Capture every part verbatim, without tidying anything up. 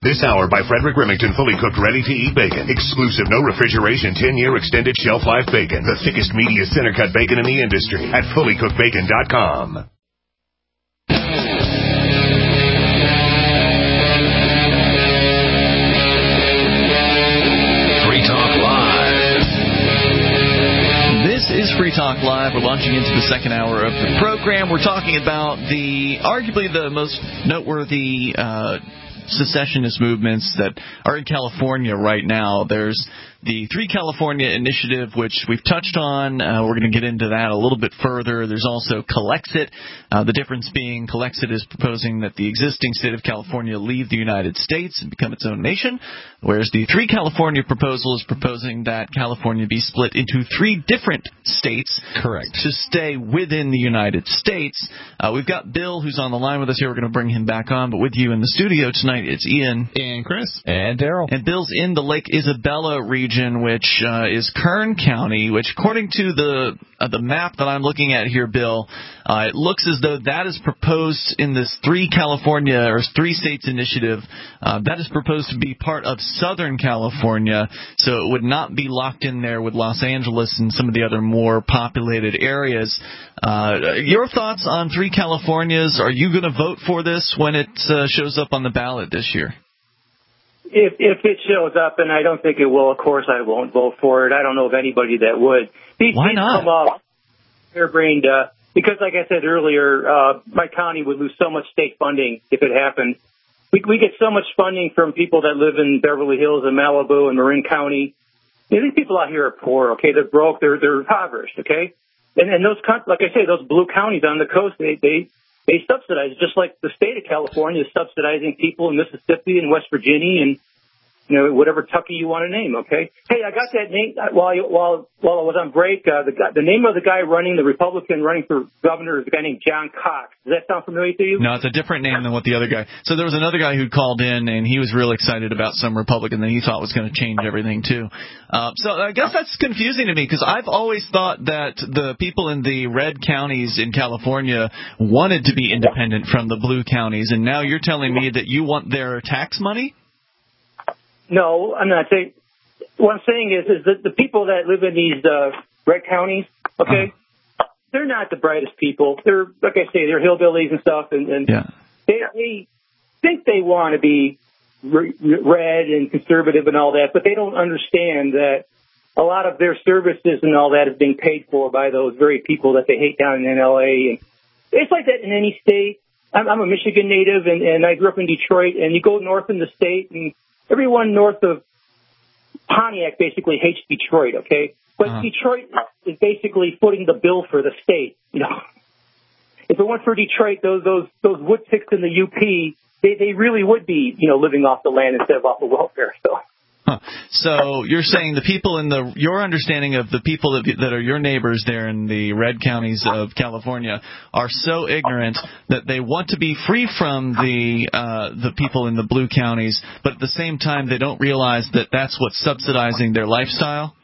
This hour by Frederick Remington, fully cooked, ready-to-eat bacon. Exclusive, no refrigeration, ten-year extended shelf life bacon. The thickest, meatiest, center-cut bacon in the industry at fully cooked bacon dot com. Free Talk Live. This is Free Talk Live. We're launching into the second hour of the program. We're talking about the arguably the most noteworthy uh, secessionist movements that are in California right now. There's the Three California Initiative, which we've touched on. Uh, we're going to get into that a little bit further. There's also Calexit. Uh, the difference being Calexit is proposing that the existing state of California leave the United States and become its own nation, whereas the Three California proposal is proposing that California be split into three different states. Correct. To stay within the United States. Uh, we've got Bill, who's on the line with us here. We're going to bring him back on. But with you in the studio tonight, it's Ian. And Chris. And Daryl. And Bill's in the Lake Isabella region, which uh, is Kern County, which according to the uh, the map that I'm looking at here, Bill, uh, it looks as though that is proposed in this Three California or Three States Initiative. Uh, that is proposed to be part of Southern California, so it would not be locked in there with Los Angeles and some of the other more populated areas. Uh, your thoughts on Three Californias? Are you going to vote for this when it uh, shows up on the ballot this year? If if it shows up, and I don't think it will, of course I won't vote for it. I don't know of anybody that would. These Why not? Come off harebrained, uh, because like I said earlier, uh, my county would lose so much state funding if it happened. We, we get so much funding from people that live in Beverly Hills and Malibu and Marin County. You know, these people out here are poor, okay? They're broke. They're they're impoverished, okay? And and those, like I say, those blue counties on the coast, they they They subsidize, just like the state of California is subsidizing people in Mississippi and West Virginia and, you know, whatever Tucky you want to name, okay? Hey, I got that name while I, while while I was on break. Uh, the guy, the name of the guy running, the Republican running for governor, is a guy named John Cox. Does that sound familiar to you? No, it's a different name than what the other guy. So there was another guy who called in, and he was real excited about some Republican that he thought was going to change everything, too. Uh, so I guess that's confusing to me, because I've always thought that the people in the red counties in California wanted to be independent from the blue counties, and now you're telling me that you want their tax money? No, I'm not saying. What I'm saying is, is that the people that live in these uh, red counties, okay, uh-huh. they're not the brightest people. They're, like I say, they're hillbillies and stuff, and, and yeah. they, they think they want to be re- red and conservative and all that, but they don't understand that a lot of their services and all that is being paid for by those very people that they hate down in L A. And it's like that in any state. I'm, I'm a Michigan native, and, and I grew up in Detroit, and you go north in the state, and everyone north of Pontiac basically hates Detroit, okay? But uh-huh. Detroit is basically footing the bill for the state, you know. If it weren't for Detroit, those those those wood ticks in the U P, they they really would be, you know, living off the land instead of off the welfare. So. Huh. So you're saying the people in the your understanding of the people that that are your neighbors there in the red counties of California are so ignorant that they want to be free from the uh, the people in the blue counties, but at the same time they don't realize that that's what's subsidizing their lifestyle?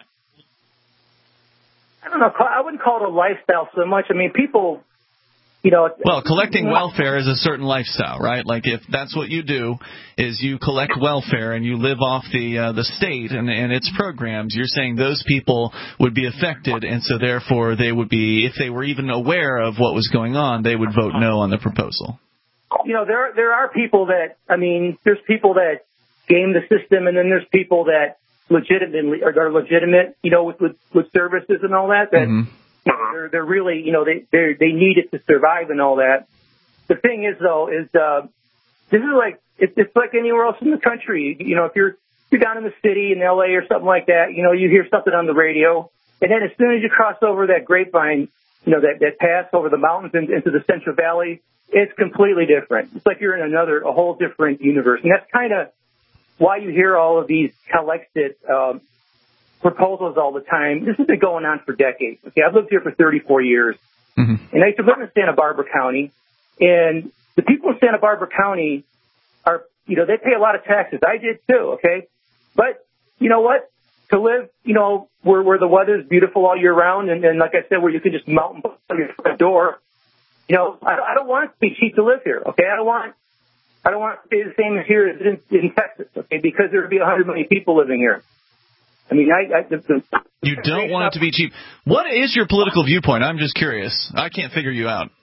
I don't know. I wouldn't call it a lifestyle so much. I mean, people. You know, well, collecting welfare is a certain lifestyle, right? Like if that's what you do, is you collect welfare and you live off the uh, the state and, and its programs. You're saying those people would be affected, and so therefore they would be, if they were even aware of what was going on, they would vote no on the proposal. You know, there there are people that, I mean, there's people that game the system, and then there's people that legitimately are, are legitimate, you know, with, with with services and all that. That. Mm-hmm. You know, they're, they're really, you know, they they they need it to survive and all that. The thing is, though, is uh, this is like it's, it's like anywhere else in the country. You know, if you're you're down in the city in L A or something like that, you know, you hear something on the radio, and then as soon as you cross over that grapevine, you know, that that pass over the mountains and, into the Central Valley, it's completely different. It's like you're in another, a whole different universe, and that's kind of why you hear all of these Calexit um, proposals all the time. This has been going on for decades. Okay, I've lived here for thirty-four years, mm-hmm. and I used to live in Santa Barbara County, and the people in Santa Barbara County are, you know, they pay a lot of taxes. I did too, okay? But you know what? To live, you know, where where the weather's beautiful all year round, and, and like I said, where you can just mountain bike on your front door, you know, I, I don't want it to be cheap to live here, okay? I don't want I don't want it to stay the same as here as in, in Texas, okay, because there would be one hundred million people living here. I mean, I... I the, the, you don't want it to be cheap. What is your political viewpoint? I'm just curious. I can't figure you out.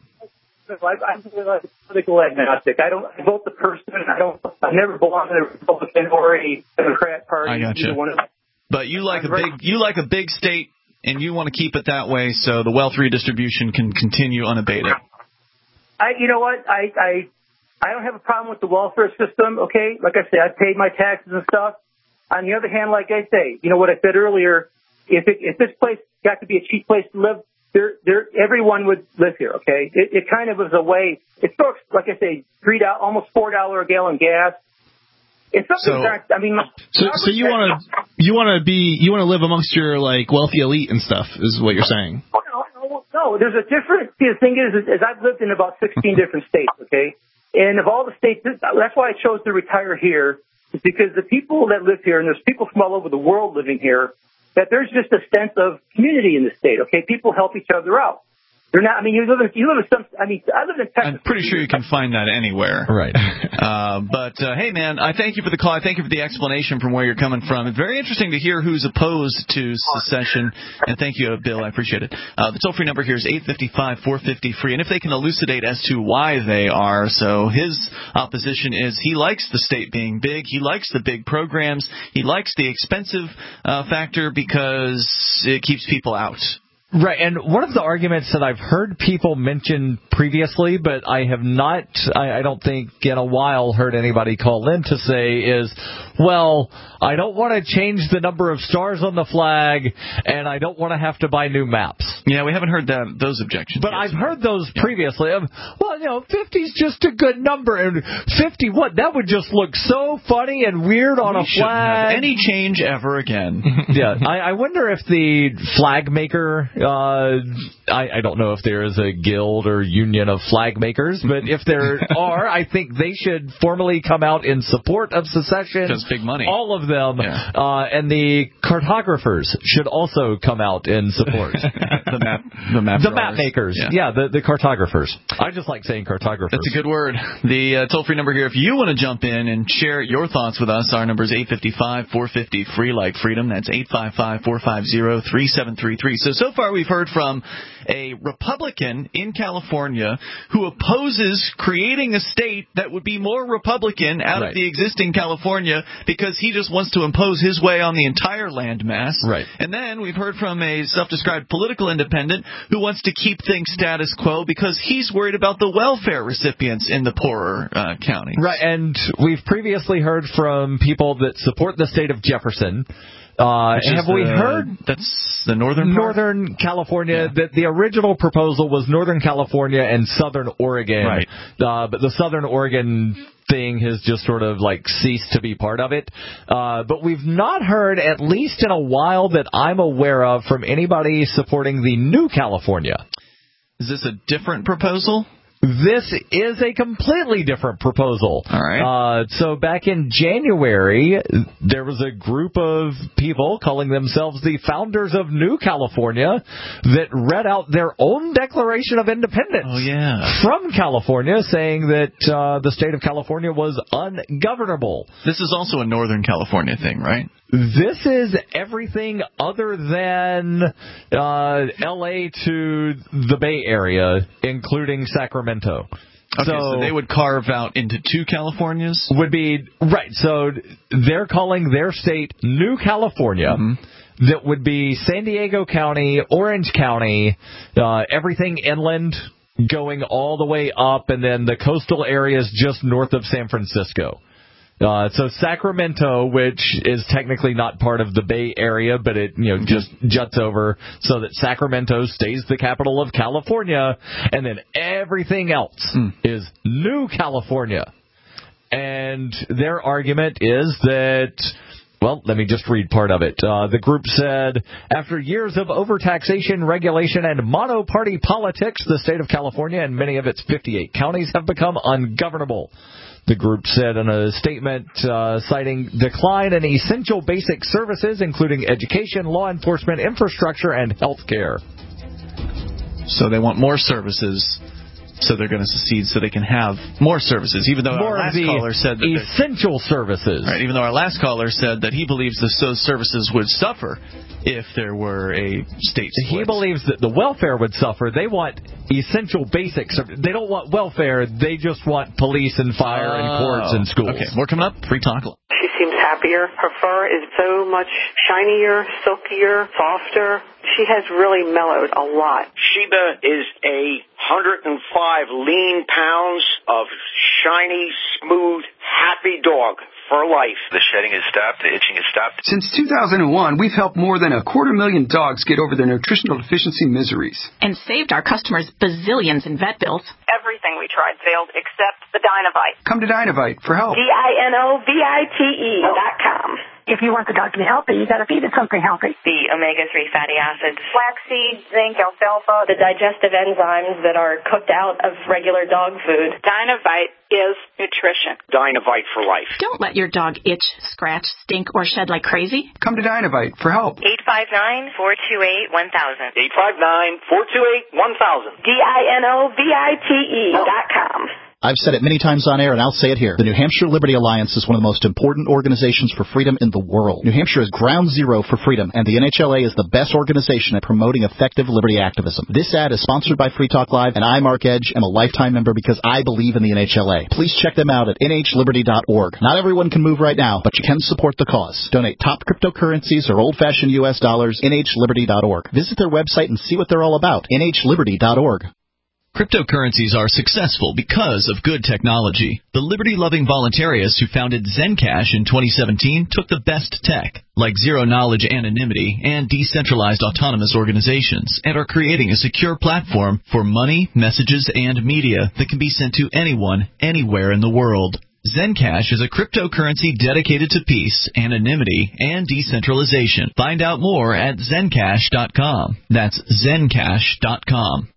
I'm a political agnostic. I don't I vote the person. I don't. I never belong to the Republican or a Democrat Party. I gotcha. Either one of them. But you like I'm a big you like a big state, and you want to keep it that way, so the wealth redistribution can continue unabated. I, you know what? I, I, I don't have a problem with the welfare system. Okay, like I said, I paid my taxes and stuff. On the other hand, like I say, you know what I said earlier. If it, if this place got to be a cheap place to live, there, there, everyone would live here. Okay, it, it kind of was a way. It's so, like I say, three dollars, almost four dollar a gallon gas. It's something. So, I mean, so, so you want to, you want to be, you want to live amongst your like wealthy elite and stuff, is what you're saying. Oh, no, no, no, there's a different. See, the thing is, is, is I've lived in about sixteen different states. Okay, and of all the states, that's why I chose to retire here. Is because the people that live here, and there's people from all over the world living here, that there's just a sense of community in the state, okay? People help each other out. They're not, I mean, you live in, you live in some, I mean, I live in Texas. I'm pretty sure you can find that anywhere. Right. uh, but, uh, hey, man, I thank you for the call. I thank you for the explanation from where you're coming from. It's very interesting to hear who's opposed to secession. And thank you, Bill. I appreciate it. Uh, the toll-free number here is eight five five, four five zero, free. And if they can elucidate as to why they are. So his opposition is he likes the state being big. He likes the big programs. He likes the expensive uh, factor because it keeps people out. Right, and one of the arguments that I've heard people mention previously, but I have not, I, I don't think in a while heard anybody call in to say is, well, I don't want to change the number of stars on the flag, and I don't want to have to buy new maps. Yeah, we haven't heard that, those objections. But yet. I've heard those yeah. previously. Of, well, you know, fifty's just a good number, and fifty, what, that would just look so funny and weird on we a flag. Have any change ever again. yeah, I, I wonder if the flag maker... Uh, I, I don't know if there is a guild or union of flag makers, but if there are, I think they should formally come out in support of secession. Because big money. All of them. Yeah. Uh, and the cartographers should also come out in support. the map the map, the map makers. Yeah, yeah the, the cartographers. I just like saying cartographers. That's a good word. The uh, toll-free number here, if you want to jump in and share your thoughts with us, our number is eight five five, four five zero, free like freedom. That's eight five five, four five zero, three seven three three. So, so far we've heard from a Republican in California who opposes creating a state that would be more Republican out right. of the existing California because he just wants to impose his way on the entire landmass. Right. And then we've heard from a self-described political independent who wants to keep things status quo because he's worried about the welfare recipients in the poorer uh, counties. Right, and we've previously heard from people that support the state of Jefferson. Uh, have we the, heard that's the northern part? Northern California? Yeah. That the original proposal was Northern California and Southern Oregon, right? Uh, but the Southern Oregon thing has just sort of like ceased to be part of it. Uh, but we've not heard, at least in a while that I'm aware of, from anybody supporting the New California. Is this a different proposal? This is a completely different proposal. All right. Uh, so back in January, there was a group of people calling themselves the founders of New California that read out their own Declaration of Independence oh, yeah. from California, saying that uh, the state of California was ungovernable. This is also a Northern California thing, right? This is everything other than uh, L A to the Bay Area, including Sacramento. Okay, so, so they would carve out into two Californias? Would be, right, so they're calling their state New California. Mm-hmm. That would be San Diego County, Orange County, uh, everything inland going all the way up, and then the coastal areas just north of San Francisco. Uh, so Sacramento, which is technically not part of the Bay Area, but it, you know, just juts over so that Sacramento stays the capital of California, and then everything else mm. is New California. And their argument is that, well, let me just read part of it. Uh, the group said, after years of overtaxation, regulation, and mono-party politics, the state of California and many of its fifty-eight counties have become ungovernable. The group said in a statement uh, citing decline in essential basic services, including education, law enforcement, infrastructure, and health care. So they want more services So they're going to secede so they can have more services, even though more our last of the caller said that essential services. Right, even though our last caller said that he believes that those services would suffer if there were a state split. He believes that the welfare would suffer. They want essential basics. They don't want welfare. They just want police and fire oh. and courts and schools. Okay, more coming up. Free talk. She seems happier. Her fur is so much shinier, silkier, softer. She has really mellowed a lot. Sheba is a one hundred five lean pounds of shiny, smooth, happy dog for life. The shedding has stopped. The itching has stopped. Since two thousand one, we've helped more than a quarter million dogs get over their nutritional deficiency miseries. And saved our customers bazillions in vet bills. Everything we tried failed except the Dynovite. Come to Dynovite for help. D I N O V I T E dot com. If you want the dog to be healthy, you got to feed it something healthy. The omega three fatty acids, flaxseed, zinc, alfalfa, the digestive enzymes that are cooked out of regular dog food. Dynovite is nutrition. Dynovite for life. Don't let your dog itch, scratch, stink, or shed like crazy. Come to Dynovite for help. eight five nine, four two eight, one thousand. eight five nine, four two eight, one thousand. D I N O V I T E dot com. I've said it many times on air, and I'll say it here. The New Hampshire Liberty Alliance is one of the most important organizations for freedom in the world. New Hampshire is ground zero for freedom, and the N H L A is the best organization at promoting effective liberty activism. This ad is sponsored by Free Talk Live, and I, Mark Edge, am a lifetime member because I believe in the N H L A. Please check them out at N H liberty dot org. Not everyone can move right now, but you can support the cause. Donate top cryptocurrencies or old-fashioned U S dollars, N H liberty dot org. Visit their website and see what they're all about, N H liberty dot org. Cryptocurrencies are successful because of good technology. The liberty-loving voluntarists who founded Zencash in twenty seventeen took the best tech, like zero-knowledge anonymity and decentralized autonomous organizations, and are creating a secure platform for money, messages, and media that can be sent to anyone, anywhere in the world. Zencash is a cryptocurrency dedicated to peace, anonymity, and decentralization. Find out more at zencash dot com. That's zencash dot com.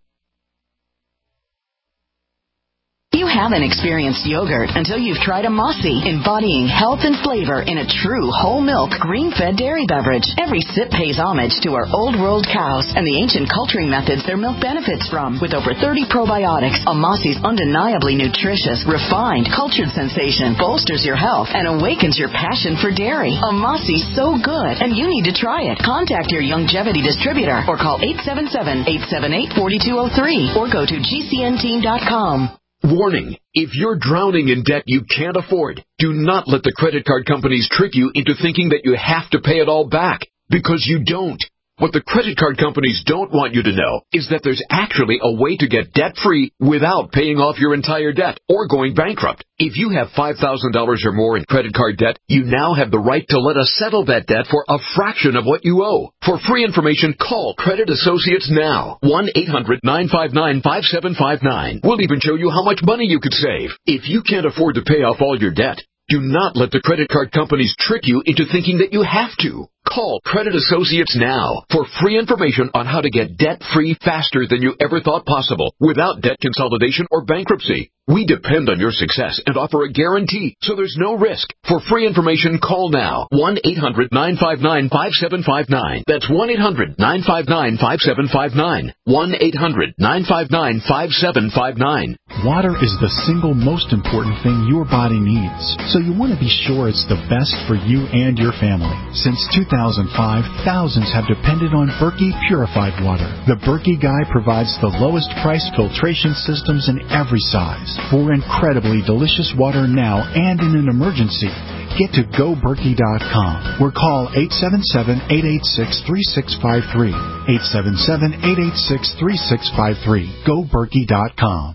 You haven't experienced yogurt until you've tried a Mossy, embodying health and flavor in a true whole milk, green-fed dairy beverage. Every sip pays homage to our old world cows and the ancient culturing methods their milk benefits from. With over thirty probiotics, a Mossy's undeniably nutritious, refined, cultured sensation bolsters your health and awakens your passion for dairy. A Mossy's so good, and you need to try it. Contact your Longevity distributor or call eight seven seven, eight seven eight, four two zero three or go to G C N team dot com. Warning, if you're drowning in debt you can't afford, do not let the credit card companies trick you into thinking that you have to pay it all back, because you don't. What the credit card companies don't want you to know is that there's actually a way to get debt-free without paying off your entire debt or going bankrupt. If you have five thousand dollars or more in credit card debt, you now have the right to let us settle that debt for a fraction of what you owe. For free information, call Credit Associates now. one eight hundred, nine five nine, five seven five nine. We'll even show you how much money you could save. If you can't afford to pay off all your debt, do not let the credit card companies trick you into thinking that you have to. Call Credit Associates now for free information on how to get debt-free faster than you ever thought possible without debt consolidation or bankruptcy. We depend on your success and offer a guarantee, so there's no risk. For free information, call now. one eight hundred, nine five nine, five seven five nine. That's one eight hundred, nine five nine, five seven five nine. one eight hundred, nine five nine, five seven five nine. Water is the single most important thing your body needs, so you want to be sure it's the best for you and your family. Since two thousand five, thousands have depended on Berkey purified water. The Berkey Guy provides the lowest price filtration systems in every size. For incredibly delicious water now and in an emergency, get to go berkey dot com or call eight seven seven, eight eight six, three six five three. eight seven seven, eight eight six, three six five three. go berkey dot com.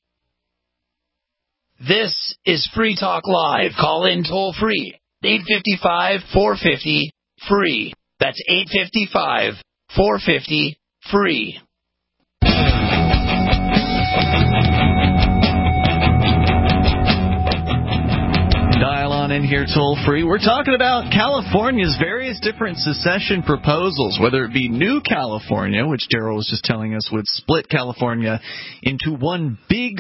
This is Free Talk Live. Call in toll free. eight five five, four five zero, free. That's eight five five, four five zero, free. Dial on in here toll free. We're talking about California's various different secession proposals, whether it be New California, which Daryl was just telling us would split California into one big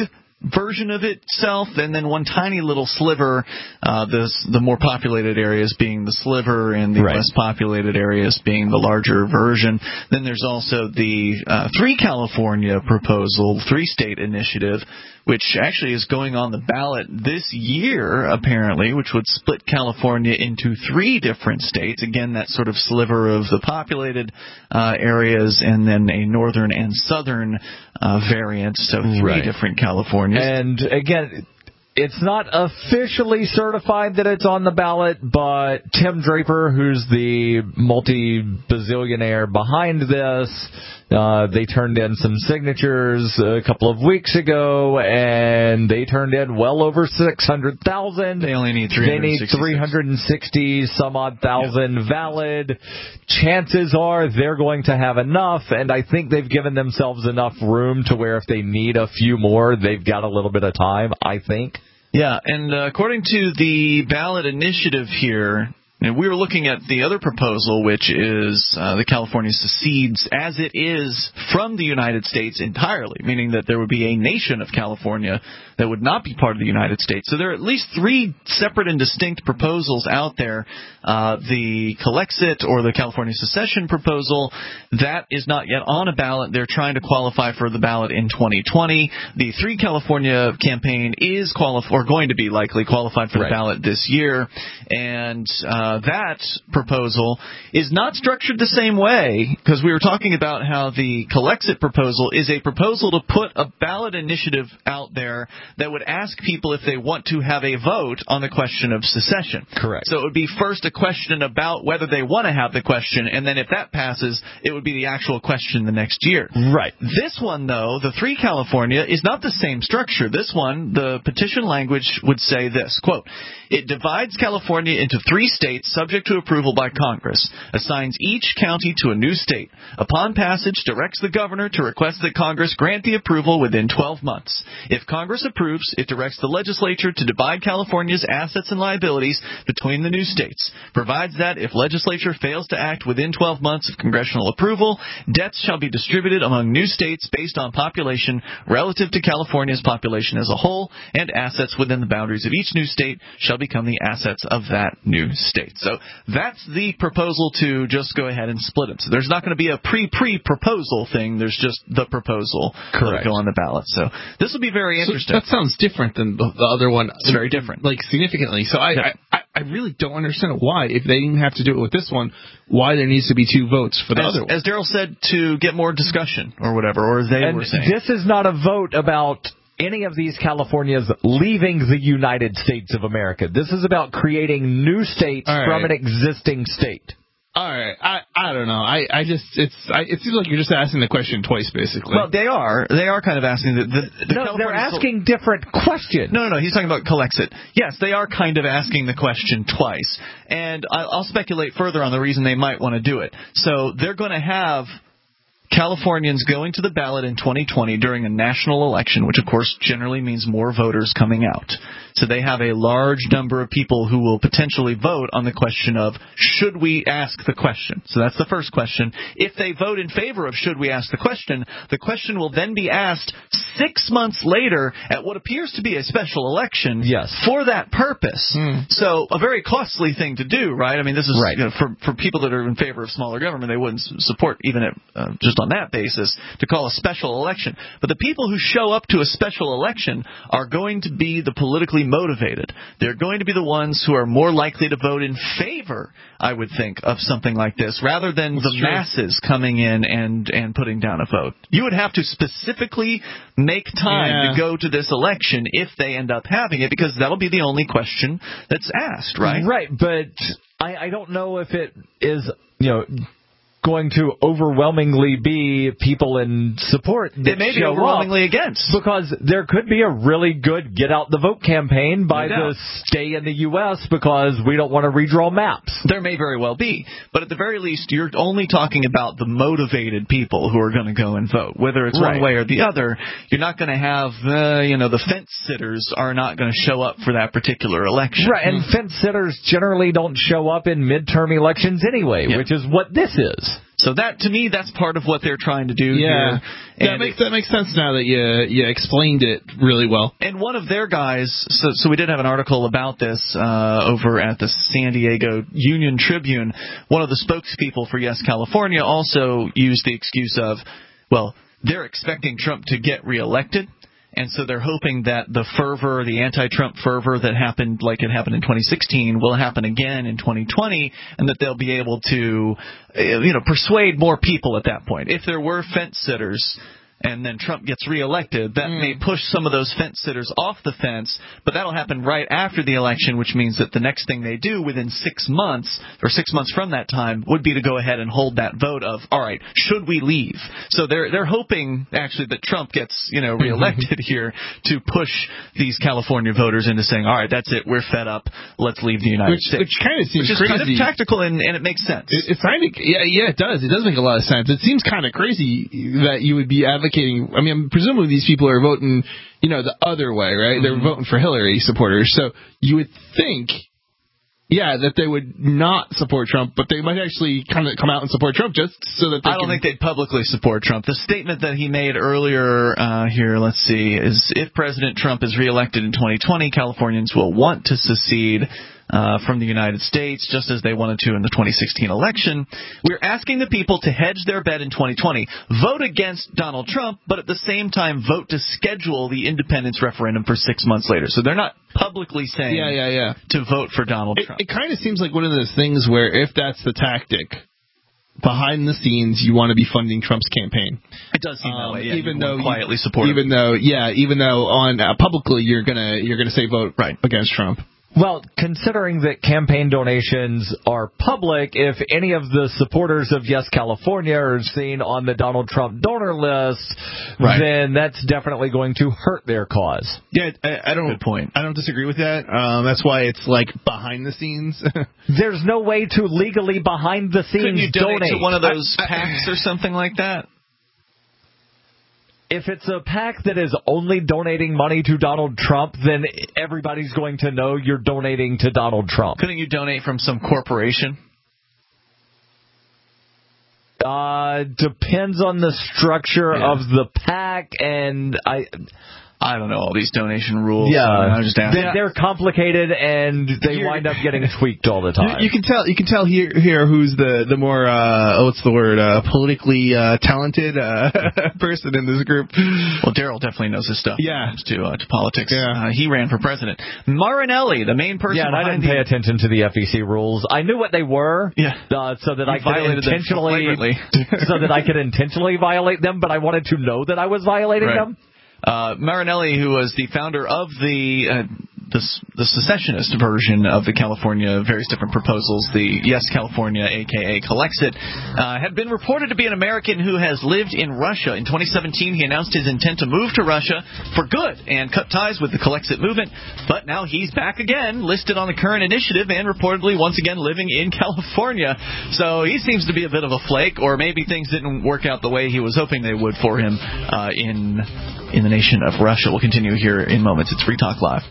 version of itself, and then one tiny little sliver, uh, the, the more populated areas being the sliver and the Right. less populated areas being the larger version. Then there's also the uh, Three California proposal, three-state initiative, which actually is going on the ballot this year, apparently, which would split California into three different states. Again, that sort of sliver of the populated uh, areas, and then a northern and southern uh, variant, so three Right. different Californias. And again, it's not officially certified that it's on the ballot, but Tim Draper, who's the multi-bazillionaire behind this, uh, they turned in some signatures a couple of weeks ago, and they turned in well over six hundred thousand. They only need They need three hundred sixty some odd thousand yeah. valid. Chances are they're going to have enough, and I think they've given themselves enough room to where if they need a few more, they've got a little bit of time, I think. Yeah, and uh, according to the ballot initiative here, and we were looking at the other proposal, which is uh, the California secedes as it is from the United States entirely, meaning that there would be a nation of California that would not be part of the United States. So there are at least three separate and distinct proposals out there. Uh, the Calexit, or the California secession proposal, that is not yet on a ballot. They're trying to qualify for the ballot in twenty twenty. The Three California campaign is qualif- or going to be likely qualified for right. the ballot this year, and uh, that proposal is not structured the same way, because we were talking about how the Calexit proposal is a proposal to put a ballot initiative out there that would ask people if they want to have a vote on the question of secession. Correct. So it would be first a question about whether they want to have the question, and then if that passes, it would be the actual question the next year. Right. This one, though, the Three California, is not the same structure. This one, the petition language would say this, quote, "It divides California into three states subject to approval by Congress, assigns each county to a new state. Upon passage, directs the governor to request that Congress grant the approval within twelve months. If Congress approves, it directs the legislature to divide California's assets and liabilities between the new states. Provides that if legislature fails to act within twelve months of congressional approval, debts shall be distributed among new states based on population relative to California's population as a whole, and assets within the boundaries of each new state shall become the assets of that new state." So that's the proposal to just go ahead and split it. So there's not going to be a pre-pre-proposal thing. There's just the proposal to go on the ballot. So this will be very interesting. So that sounds different than the, the other one. It's very different. Like, significantly. So I, yeah. I, I really don't understand why, if they didn't have to do it with this one, why there needs to be two votes for the as, other one. As Daryl said, to get more discussion or whatever, or as they and were saying. This is not a vote about any of these Californias leaving the United States of America. This is about creating new states right. from an existing state. All right, I I don't know. I, I just it's I, it seems like you're just asking the question twice, basically. Well, they are they are kind of asking the, the, the no, California they're asking Sol- different questions. No, no, no. He's talking about Calexit. Yes, they are kind of asking the question twice, and I'll, I'll speculate further on the reason they might want to do it. So they're going to have Californians going to the ballot in twenty twenty during a national election, which of course generally means more voters coming out. So they have a large number of people who will potentially vote on the question of, should we ask the question? So that's the first question. If they vote in favor of should we ask the question, the question will then be asked six months later at what appears to be a special election yes. for that purpose. Mm. So a very costly thing to do, right? I mean, this is right. you know, for, for people that are in favor of smaller government, they wouldn't support even at, uh, just on that basis to call a special election. But the people who show up to a special election are going to be the politically motivated. They're going to be the ones who are more likely to vote in favor, I would think, of something like this, rather than That's the true. masses coming in and, and putting down a vote. You would have to specifically make time yeah. to go to this election if they end up having it, because that'll be the only question that's asked, right? Right, but I, I don't know if it is, you know, going to overwhelmingly be people in support that it may be show overwhelmingly up, against. because there could be a really good get out the vote campaign by No the stay in the U S because we don't want to redraw maps. There may very well be, but at the very least, you're only talking about the motivated people who are going to go and vote. Whether it's right. one way or the other, you're not going to have uh, you know the fence sitters are not going to show up for that particular election. Right, and fence sitters generally don't show up in midterm elections anyway, yeah. which is what this is. So that, to me, that's part of what they're trying to do yeah. here. That makes, that makes sense now that you, you explained it really well. And one of their guys, so, so we did have an article about this uh, over at the San Diego Union Tribune. One of the spokespeople for Yes California also used the excuse of, well, they're expecting Trump to get reelected. And so they're hoping that the fervor, the anti-Trump fervor that happened like it happened in twenty sixteen will happen again in twenty twenty, and that they'll be able to, you know, persuade more people at that point. If there were fence sitters and then Trump gets reelected, that mm. may push some of those fence sitters off the fence, but that'll happen right after the election, which means that the next thing they do within six months, or six months from that time, would be to go ahead and hold that vote of, all right, should we leave? So they're they're hoping, actually, that Trump gets, you know, reelected here to push these California voters into saying, all right, that's it, we're fed up, let's leave the United which, States. Which kind of seems which is crazy. kind of tactical, and, and it makes sense. It, it's kind of, yeah, yeah, it does. It does make a lot of sense. It seems kind of crazy that you would be advocating. I mean, presumably these people are voting, you know, the other way, right? Mm-hmm. They're voting for Hillary supporters. So you would think, yeah, that they would not support Trump, but they might actually kind of come out and support Trump just so that they I don't can... think they'd publicly support Trump. The statement that he made earlier uh, here, let's see, is if President Trump is reelected in twenty twenty, Californians will want to secede Uh, from the United States, just as they wanted to in the twenty sixteen election. We're asking the people to hedge their bet in twenty twenty, vote against Donald Trump, but at the same time vote to schedule the independence referendum for six months later. So they're not publicly saying yeah, yeah, yeah. to vote for Donald it, Trump. It kind of seems like one of those things where if that's the tactic, behind the scenes, you want to be funding Trump's campaign. It does seem um, that way. Yeah, even though quietly support even him. though, yeah, even though on uh, publicly you're gonna you're gonna say vote right. against Trump. Well, considering that campaign donations are public, if any of the supporters of Yes California are seen on the Donald Trump donor list, right. then that's definitely going to hurt their cause. Yeah, I, I don't. Good point. I don't disagree with that. Um, that's why it's like behind the scenes. There's no way to legally behind the scenes Couldn't you donate, donate to one of those I, I, PACs or something like that? If it's a PAC that is only donating money to Donald Trump, then everybody's going to know you're donating to Donald Trump. Couldn't you donate from some corporation? Uh, depends on the structure yeah. of the PAC, and I... I don't know all these donation rules. Yeah, I'm just asking. They're, they're complicated and they You're, wind up getting tweaked all the time. You, you can tell. You can tell here, here who's the the more uh, what's the word uh, politically uh, talented uh, person in this group. Well, Daryl definitely knows his stuff. Yeah, to uh, to politics. Yeah. Uh, he ran for president. Marinelli, the main person. Yeah, and I didn't pay the... attention to the F E C rules. I knew what they were. Yeah. Uh, so that you I could intentionally, so that I could intentionally violate them, but I wanted to know that I was violating right. them. Uh, Marinelli, who was the founder of the, uh, the the secessionist version of the California various different proposals, the Yes California, a k a. Collexit, uh, had been reported to be an American who has lived in Russia. In twenty seventeen, he announced his intent to move to Russia for good and cut ties with the Collexit movement, but now he's back again, listed on the current initiative, and reportedly once again living in California. So he seems to be a bit of a flake, or maybe things didn't work out the way he was hoping they would for him uh, in in the nation of Russia. We'll continue here in moments. It's Free Talk Live.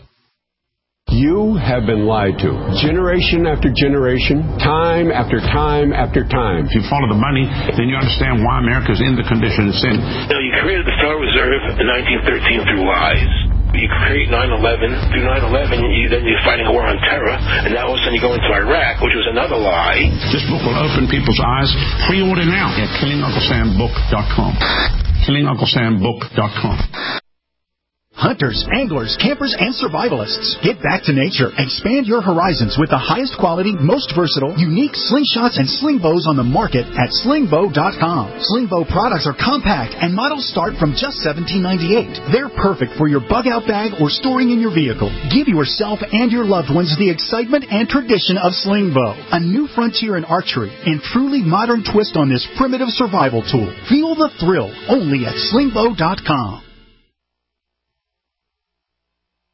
You have been lied to. Generation after generation, time after time after time. If you follow the money, then you understand why America's in the condition it's in. Now, you created the Federal Reserve in nineteen thirteen through lies. You create nine eleven. Through nine eleven, you, then you're fighting a war on terror, and now all of a sudden you go into Iraq, which was another lie. This book will open people's eyes. Pre-order now at killing uncle sam book dot com. killing uncle sam book dot com. Hunters, anglers, campers, and survivalists. Get back to nature. Expand your horizons with the highest quality, most versatile, unique slingshots and sling bows on the market at sling bow dot com. Sling bow products are compact and models start from just seventeen ninety-eight. They're perfect for your bug out bag or storing in your vehicle. Give yourself and your loved ones the excitement and tradition of sling bow. A new frontier in archery and truly modern twist on this primitive survival tool. Feel the thrill only at sling bow dot com.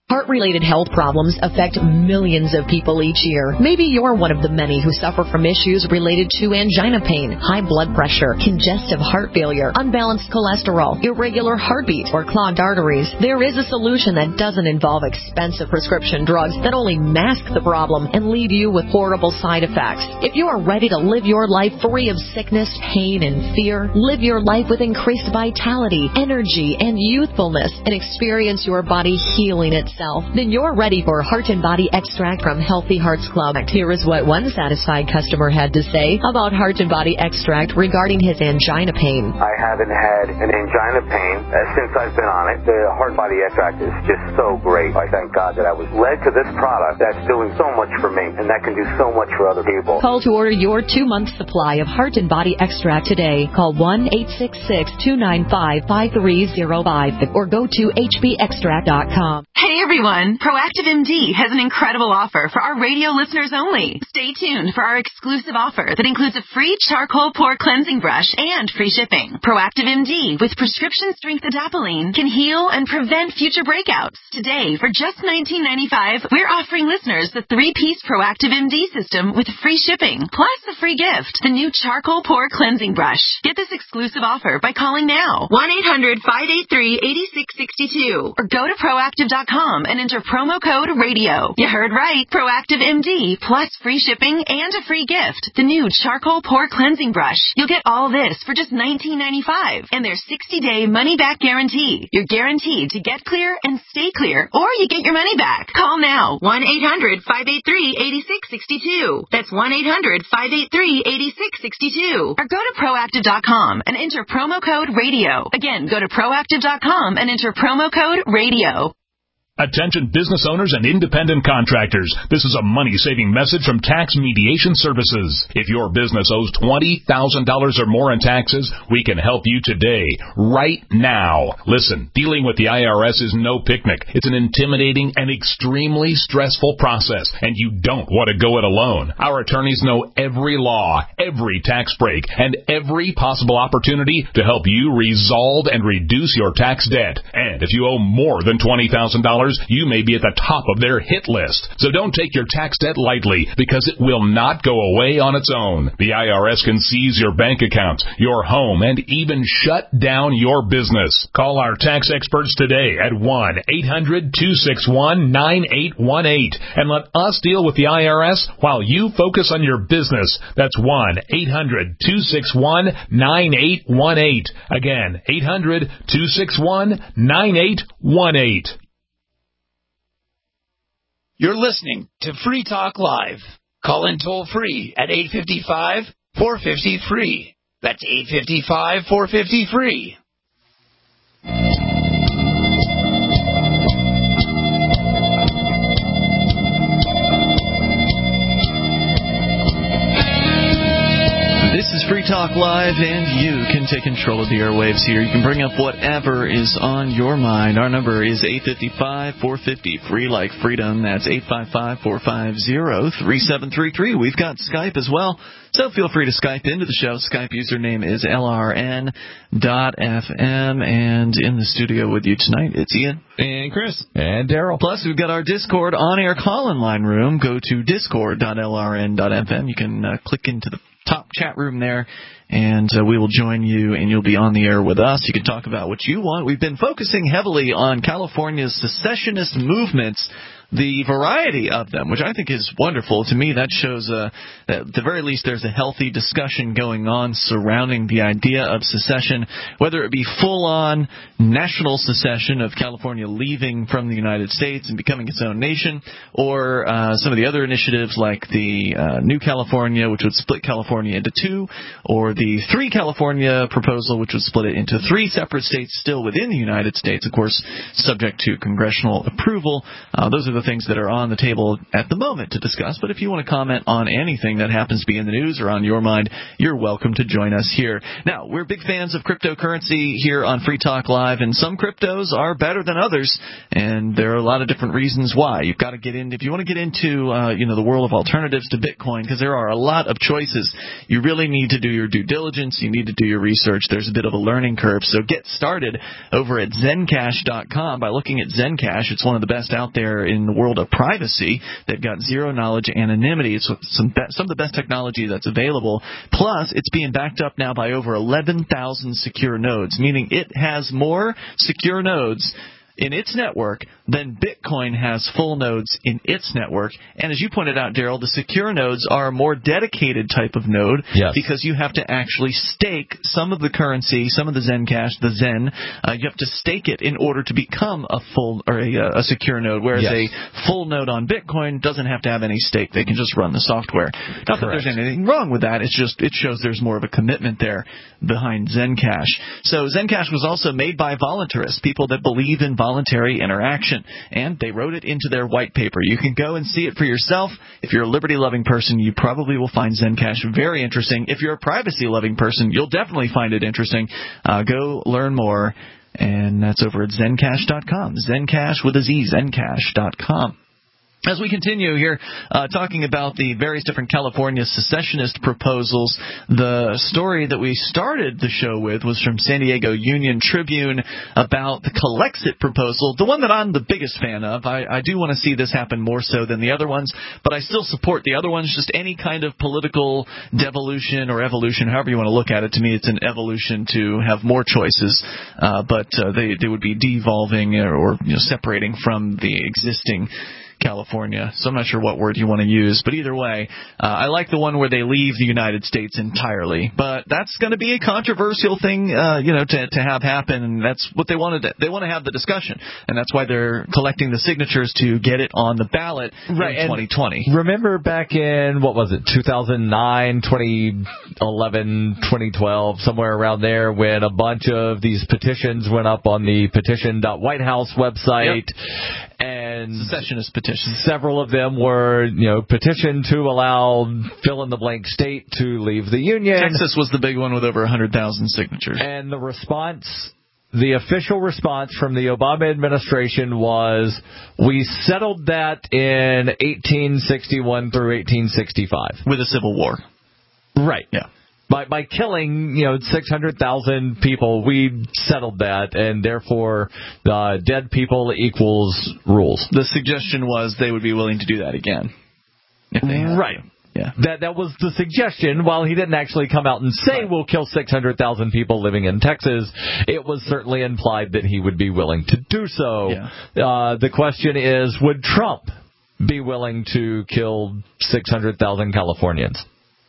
Heart-related health problems affect millions of people each year. Maybe you're one of the many who suffer from issues related to angina pain, high blood pressure, congestive heart failure, unbalanced cholesterol, irregular heartbeat, or clogged arteries. There is a solution that doesn't involve expensive prescription drugs that only mask the problem and leave you with horrible side effects. If you are ready to live your life free of sickness, pain, and fear, live your life with increased vitality, energy, and youthfulness, and experience your body healing itself, then you're ready for Heart and Body Extract from Healthy Hearts Club. Here is what one satisfied customer had to say about Heart and Body Extract regarding his angina pain. I haven't had an angina pain uh, since I've been on it. The Heart and Body Extract is just so great. I thank God that I was led to this product that's doing so much for me, and that can do so much for other people. Call to order your two-month supply of Heart and Body Extract today. Call one eight six six, two nine five, five three zero five or go to h b extract dot com. Hey everyone, Proactive M D has an incredible offer for our radio listeners only. Stay tuned for our exclusive offer that includes a free charcoal pore cleansing brush and free shipping. Proactive M D with prescription strength adapalene can heal and prevent future breakouts. Today, for just nineteen ninety-five dollars, we're offering listeners the three-piece Proactive M D system with free shipping, plus a free gift, the new charcoal pore cleansing brush. Get this exclusive offer by calling now, one eight hundred, five eight three, eight six six two, or go to proactive dot com and enter promo code radio. You heard right. Proactive M D plus free shipping and a free gift. The new charcoal pore cleansing brush. You'll get all this for just nineteen ninety-five dollars and their sixty-day money-back guarantee. You're guaranteed to get clear and stay clear, or you get your money back. Call now. one eight hundred, five eight three, eight six six two. That's one eight hundred, five eight three, eight six six two. Or go to proactive dot com and enter promo code radio. Again, go to proactive dot com and enter promo code radio. Attention business owners and independent contractors. This is a money-saving message from Tax Mediation Services. If your business owes twenty thousand dollars or more in taxes, we can help you today, right now. Listen, dealing with the I R S is no picnic. It's an intimidating and extremely stressful process, and you don't want to go it alone. Our attorneys know every law, every tax break, and every possible opportunity to help you resolve and reduce your tax debt. And if you owe more than twenty thousand dollars, you may be at the top of their hit list. So don't take your tax debt lightly, because it will not go away on its own. The I R S can seize your bank accounts, your home, and even shut down your business. Call our tax experts today at one eight hundred, two six one, nine eight one eight and let us deal with the I R S while you focus on your business. That's one eight hundred, two six one, nine eight one eight. Again, eight hundred, two six one, nine eight one eight. You're listening to Free Talk Live. Call in toll free at eight five five, four five zero, free. That's eight five five, four five zero, free. This is Free Talk Live, and you can take control of the airwaves here. You can bring up whatever is on your mind. Our number is eight five five, four five zero, free like freedom. That's eight five five, four five zero, three seven three three. We've got Skype as well, so feel free to Skype into the show. Skype username is L R N dot F M, and in the studio with you tonight, it's Ian. And Chris. And Daryl. Plus, we've got our Discord on-air call-in line room. Go to discord dot L R N dot F M. You can uh, click into the top chat room there, and uh, we will join you, and you'll be on the air with us. You can talk about what you want. We've been focusing heavily on California's secessionist movements, the variety of them, which I think is wonderful. To me, that shows, uh, at the very least, there's a healthy discussion going on surrounding the idea of secession, whether it be full-on national secession of California leaving from the United States and becoming its own nation, or uh, some of the other initiatives like the uh, New California, which would split California into two, or the Three California proposal, which would split it into three separate states still within the United States, of course, subject to congressional approval. Uh, those are the the things that are on the table at the moment to discuss. But if you want to comment on anything that happens to be in the news or on your mind, you're welcome to join us here. Now, we're big fans of cryptocurrency here on Free Talk Live, and some cryptos are better than others, and there are a lot of different reasons why. You've got to get in if you want to get into uh, you know the world of alternatives to Bitcoin, because there are a lot of choices. You really need to do your due diligence. You need to do your research. There's a bit of a learning curve. So get started over at Zencash dot com by looking at Zencash. It's one of the best out there in the world of privacy. They've got zero knowledge anonymity. It's some be- some of the best technology that's available. Plus, it's being backed up now by over eleven thousand secure nodes, meaning it has more secure nodes in its network than Bitcoin has full nodes in its network. And as you pointed out, Daryl, the secure nodes are a more dedicated type of node yes. because you have to actually stake some of the currency, some of the Zencash, the Zen. Uh, you have to stake it in order to become a full or a, a secure node, whereas yes. a full node on Bitcoin doesn't have to have any stake. They can just run the software. Not Correct. That there's anything wrong with that. It's just it shows there's more of a commitment there behind Zencash. So Zencash was also made by voluntarists, people that believe in voluntary interaction, and they wrote it into their white paper. You can go and see it for yourself. If you're a liberty-loving person, you probably will find Zencash very interesting. If you're a privacy-loving person, you'll definitely find it interesting. Uh, go learn more, and that's over at Zencash dot com. Zencash with a Z, Zencash dot com. As we continue here, uh, talking about the various different California secessionist proposals, the story that we started the show with was from San Diego Union Tribune about the Calexit proposal, the one that I'm the biggest fan of. I, I do want to see this happen more so than the other ones, but I still support the other ones. Just any kind of political devolution or evolution, however you want to look at it. To me, it's an evolution to have more choices, uh, but uh, they, they would be devolving or, or you know, separating from the existing California. So I'm not sure what word you want to use, but either way, uh, I like the one where they leave the United States entirely. But that's going to be a controversial thing, uh, you know, to to have happen, and that's what they wanted. To, they want to have the discussion, and that's why they're collecting the signatures to get it on the ballot right, in twenty twenty. Remember back in what was it, two thousand nine, twenty eleven, twenty twelve, somewhere around there, when a bunch of these petitions went up on the petition dot white house website. Yep. And secessionist petitions. Several of them were, you know, petition to allow fill-in-the-blank state to leave the Union. Texas was the big one with over one hundred thousand signatures. And the response, the official response from the Obama administration was, we settled that in eighteen sixty-one through eighteen sixty-five. With a civil war. Right. Yeah. By by killing, you know, six hundred thousand people, we settled that, and therefore uh, dead people equals rules. The suggestion was they would be willing to do that again. If they had right. To. Yeah. That that was the suggestion. While he didn't actually come out and say right. we'll kill six hundred thousand people living in Texas, it was certainly implied that he would be willing to do so. Yeah. Uh, the question is, would Trump be willing to kill six hundred thousand Californians?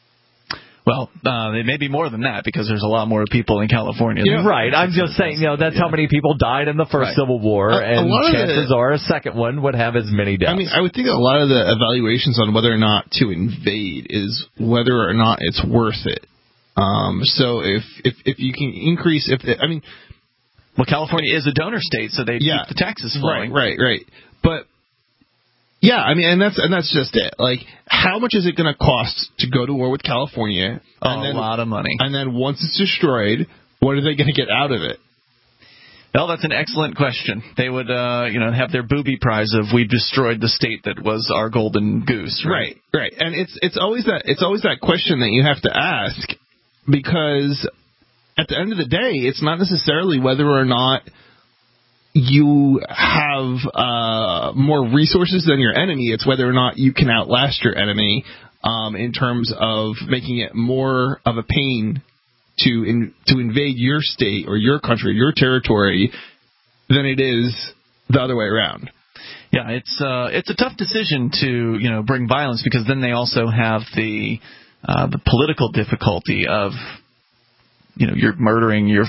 Well, uh, it may be more than that because there's a lot more people in California. Yeah, right. I'm just saying, you know, that's yeah. how many people died in the first right. Civil War, a, and a chances the, are a second one would have as many deaths. I mean, I would think a lot of the evaluations on whether or not to invade is whether or not it's worth it. Um, so if, if if you can increase, if it, I mean, well, California is a donor state, so they yeah, keep the taxes flowing. Right, right, right. But yeah, I mean, and that's and that's just it. Like, how much is it going to cost to go to war with California? Oh, and then, a lot of money. And then once it's destroyed, what are they going to get out of it? Well, that's an excellent question. They would, uh, you know, have their booby prize of we destroyed the state that was our golden goose. Right, right, right. And it's it's always that it's always that question that you have to ask, because at the end of the day, it's not necessarily whether or not you have uh, more resources than your enemy. It's whether or not you can outlast your enemy um, in terms of making it more of a pain to in, to invade your state or your country, your territory, than it is the other way around. Yeah, it's uh, it's a tough decision to you know bring violence, because then they also have the uh, the political difficulty of you know you're murdering your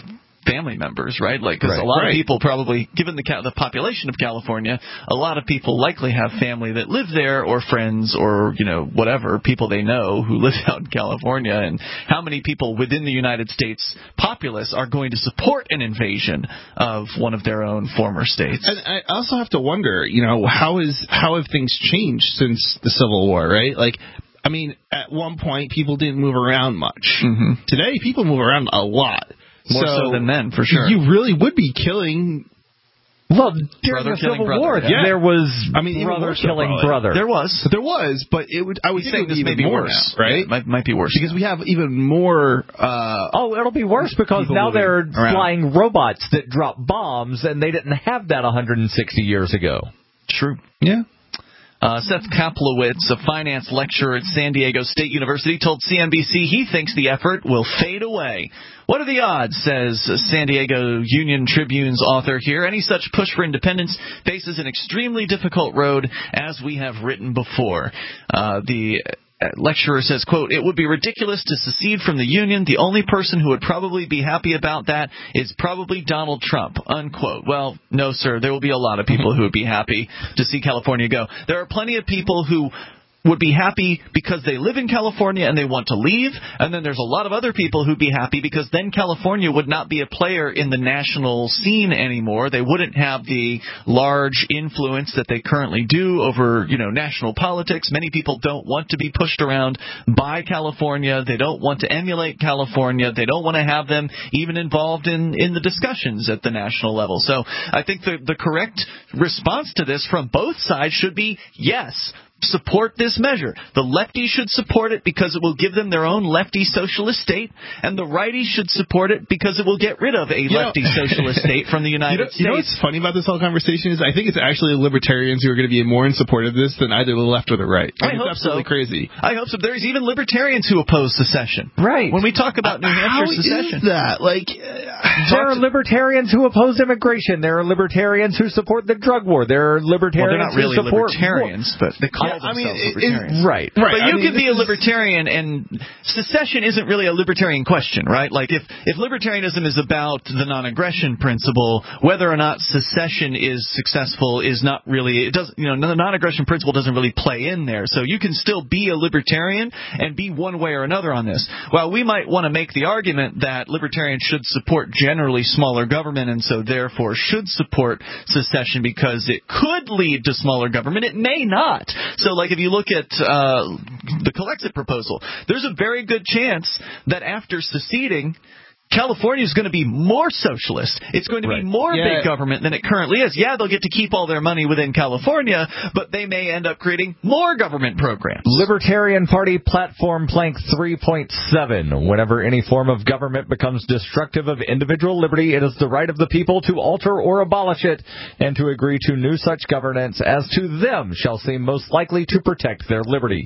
family members, right? Like, because Right. a lot Right. of people probably, given the the population of California, a lot of people likely have family that live there, or friends, or you know whatever people they know who live out in California. And how many people within the United States populace are going to support an invasion of one of their own former states? And I also have to wonder, you know, how is how have things changed since the Civil War, right? Like, I mean, at one point people didn't move around much. Mm-hmm. Today people move around a lot. More so, so than men, for sure. You really would be killing. Well, during brother the Civil brother, War, yeah. there was I mean, brother even killing probably. brother. There was. There was, but it would. I would He's think saying it would this be may even be more worse, now, right? Yeah, it might, might be worse. Because we have even more. Uh, oh, it'll be worse because people now they're moving around. flying robots that drop bombs, and they didn't have that one hundred sixty years ago. True. Yeah. Uh, Seth Kaplowitz, a finance lecturer at San Diego State University, told C N B C he thinks the effort will fade away. What are the odds, says San Diego Union Tribune's author here. Any such push for independence faces an extremely difficult road, as we have written before. Uh, the lecturer says, quote, it would be ridiculous to secede from the Union. The only person who would probably be happy about that is probably Donald Trump, unquote. Well, no, sir. There will be a lot of people who would be happy to see California go. There are plenty of people who would be happy because they live in California and they want to leave, and then there's a lot of other people who'd be happy because then California would not be a player in the national scene anymore. They wouldn't have the large influence that they currently do over, you know, national politics. Many people don't want to be pushed around by California. They don't want to emulate California. They don't want to have them even involved in, in the discussions at the national level. So I think the, the correct response to this from both sides should be yes. Support this measure. The lefties should support it because it will give them their own lefty socialist state, and the righties should support it because it will get rid of a you lefty know, socialist state from the United you know, States. You know what's funny about this whole conversation is I think it's actually the libertarians who are going to be more in support of this than either the left or the right. I, I hope it's absolutely so. crazy. I hope so. There's even libertarians who oppose secession. Right. When we talk about New Hampshire How secession. is that? Like, uh, there are libertarians who oppose immigration. There are libertarians who support the drug war. There are libertarians well, they're not really who support libertarians, war. But they call yeah, themselves I mean, libertarians. It, right. But right. you I mean, could be a libertarian, and secession isn't really a libertarian question, right? Like, if, if libertarianism is about the non-aggression principle, whether or not secession is successful is not really, it doesn't, you know, the non-aggression principle doesn't really play in there. So you can still be a libertarian and be one way or another on this. While we might want to make the argument that libertarians should support generally smaller government and so therefore should support secession because it could lead to smaller government, it may not. So, like, if you look at uh, the Colexit proposal, there's a very good chance that after seceding, California is going to be more socialist. It's going to right. be more yeah. big government than it currently is. Yeah, they'll get to keep all their money within California, but they may end up creating more government programs. Libertarian Party Platform Plank three point seven. Whenever any form of government becomes destructive of individual liberty, it is the right of the people to alter or abolish it, and to agree to new such governance as to them shall seem most likely to protect their liberty.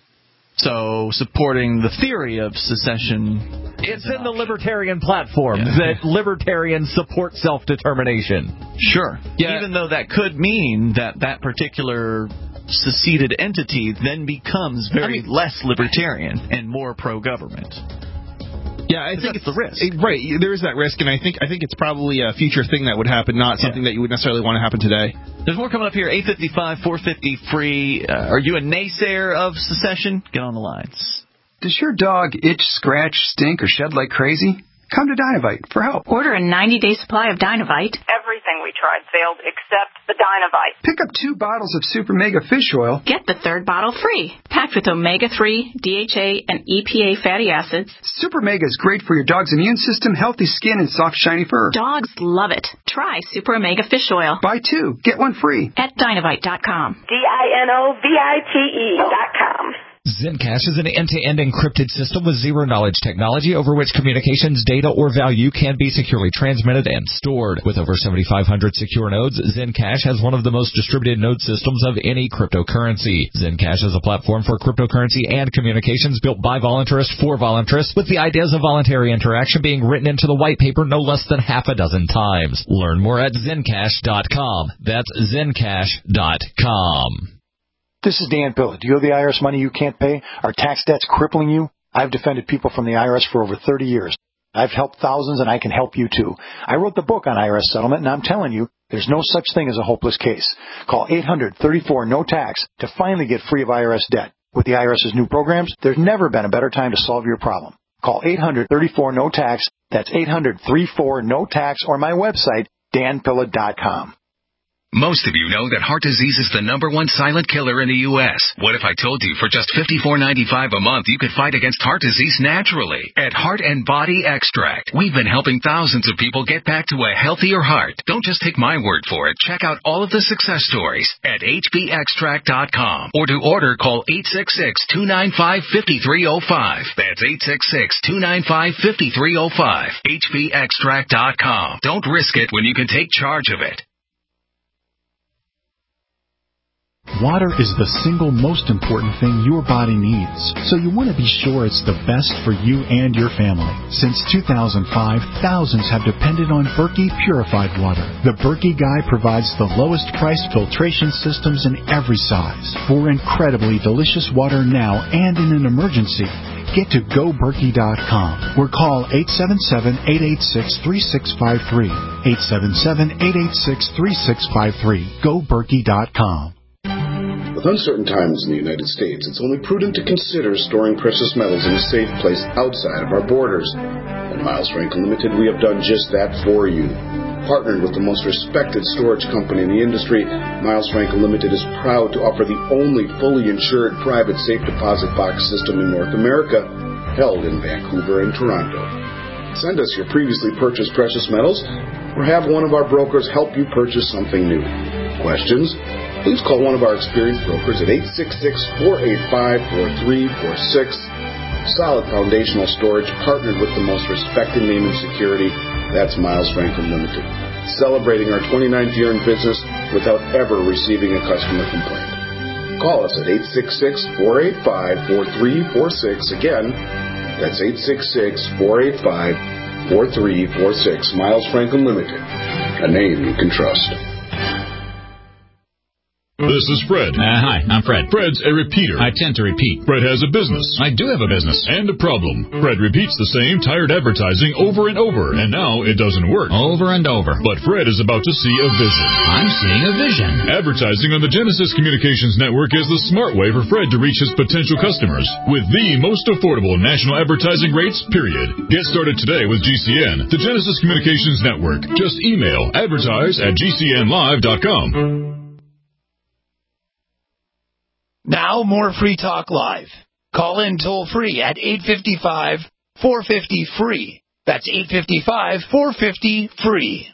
So, supporting the theory of secession. It's in the libertarian platform yeah. that libertarians support self-determination. Sure. Yeah. Even though that could mean that that particular seceded entity then becomes very I mean, less libertarian and more pro-government. Yeah, I think that's the risk. It, right, there is that risk, and I think I think it's probably a future thing that would happen, not something yeah. that you would necessarily want to happen today. There's more coming up here. eight fifty-five, four fifty, free. Uh, are you a naysayer of secession? Get on the lines. Does your dog itch, scratch, stink, or shed like crazy? Come to Dynavite for help. Order a ninety-day supply of Dynavite. Everything we tried failed except the Dynavite. Pick up two bottles of Super Mega Fish Oil. Get the third bottle free. Packed with omega three, D H A, and E P A fatty acids. Super Mega is great for your dog's immune system, healthy skin, and soft, shiny fur. Dogs love it. Try Super Omega Fish Oil. Buy two, get one free. At Dynavite dot com. D I N O V I T E dot com. Zencash is an end-to-end encrypted system with zero-knowledge technology over which communications, data, or value can be securely transmitted and stored. With over seventy-five hundred secure nodes, Zencash has one of the most distributed node systems of any cryptocurrency. Zencash is a platform for cryptocurrency and communications built by voluntarists for voluntarists, with the ideas of voluntary interaction being written into the white paper no less than half a dozen times. Learn more at Zencash dot com. That's Zencash dot com. This is Dan Pilla. Do you owe the I R S money you can't pay? Are tax debts crippling you? I've defended people from the I R S for over thirty years. I've helped thousands, and I can help you too. I wrote the book on I R S settlement, and I'm telling you, there's no such thing as a hopeless case. Call eight hundred thirty-four no tax to finally get free of I R S debt. With the IRS's new programs, there's never been a better time to solve your problem. Call eight hundred thirty-four no tax. That's eight hundred thirty-four no tax, or my website, dan pilla dot com. Most of you know that heart disease is the number one silent killer in the U S What if I told you for just fifty-four ninety-five a month you could fight against heart disease naturally? At Heart and Body Extract, we've been helping thousands of people get back to a healthier heart. Don't just take my word for it. Check out all of the success stories at h b extract dot com. Or to order, call eight six six, two nine five, five three zero five. That's eight six six, two nine five, five three zero five. h b extract dot com. Don't risk it when you can take charge of it. Water is the single most important thing your body needs, so you want to be sure it's the best for you and your family. Since two thousand five, thousands have depended on Berkey purified water. The Berkey Guy provides the lowest priced filtration systems in every size. For incredibly delicious water now and in an emergency, get to go berkey dot com or call eight seven seven, eight eight six, three six five three. eight seven seven, eight eight six, three six five three. go berkey dot com. With uncertain times in the United States, it's only prudent to consider storing precious metals in a safe place outside of our borders. At Miles Franklin Limited, we have done just that for you. Partnered with the most respected storage company in the industry, Miles Franklin Limited is proud to offer the only fully insured private safe deposit box system in North America, held in Vancouver and Toronto. Send us your previously purchased precious metals, or have one of our brokers help you purchase something new. Questions? Please call one of our experienced brokers at eight six six, four eight five, four three four six. Solid foundational storage partnered with the most respected name in security. That's Miles Franklin Limited. Celebrating our twenty-ninth year in business without ever receiving a customer complaint. Call us at eight six six, four eight five, four three four six. Again, that's eight six six, four eight five, four three four six. Miles Franklin Limited. A name you can trust. This is Fred. Uh, hi, I'm Fred. Fred's a repeater. I tend to repeat. Fred has a business. I do have a business. And a problem. Fred repeats the same tired advertising over and over, and now it doesn't work. Over and over. But Fred is about to see a vision. I'm seeing a vision. Advertising on the Genesis Communications Network is the smart way for Fred to reach his potential customers with the most affordable national advertising rates, period. Get started today with G C N, the Genesis Communications Network. Just email advertise at g c n live dot com. Now, more Free Talk Live. Call in toll-free at eight five five, four five zero, free. That's eight five five, four five zero, free.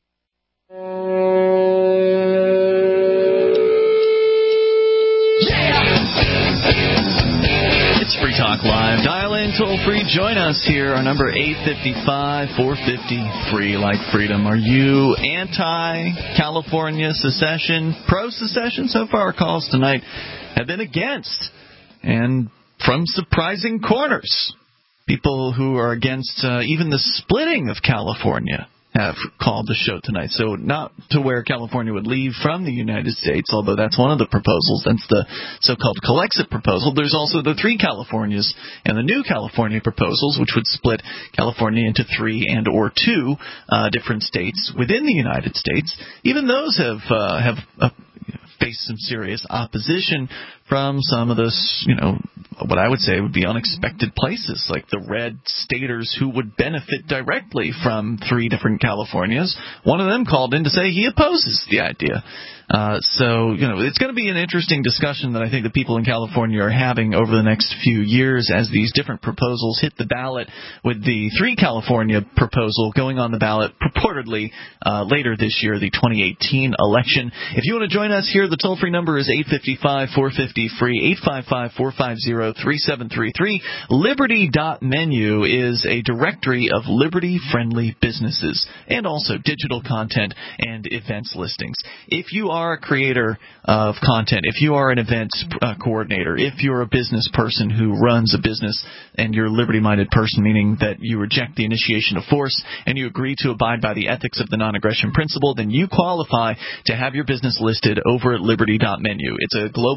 It's Free Talk Live. Dial in toll-free. Join us here. Our number eight five five, four five zero, free, like freedom. Are you anti-California secession, pro-secession? So far, our calls tonight have been against, and from surprising corners. People who are against uh, even the splitting of California have called the show tonight. So not to where California would leave from the United States, although that's one of the proposals. That's the so-called Calexit proposal. There's also the three Californias and the new California proposals, which would split California into three and or two uh, different states within the United States. Even those have uh, have uh, faced some serious opposition from some of those, you know, what I would say would be unexpected places, like the red staters who would benefit directly from three different Californias. One of them called in to say he opposes the idea. Uh, so, you know, it's going to be an interesting discussion that I think the people in California are having over the next few years as these different proposals hit the ballot, with the three California proposal going on the ballot purportedly uh, later this year, the twenty eighteen election. If you want to join us here, the toll-free number is eight five five, four five zero, free, eight five five, four five zero, three seven three three. Liberty dot menu is a directory of Liberty-friendly businesses and also digital content and events listings. If you are a creator of content, if you are an events uh, coordinator, if you're a business person who runs a business and you're a liberty-minded person, meaning that you reject the initiation of force and you agree to abide by the ethics of the non-aggression principle, then you qualify to have your business listed over at Liberty dot menu. It's a global map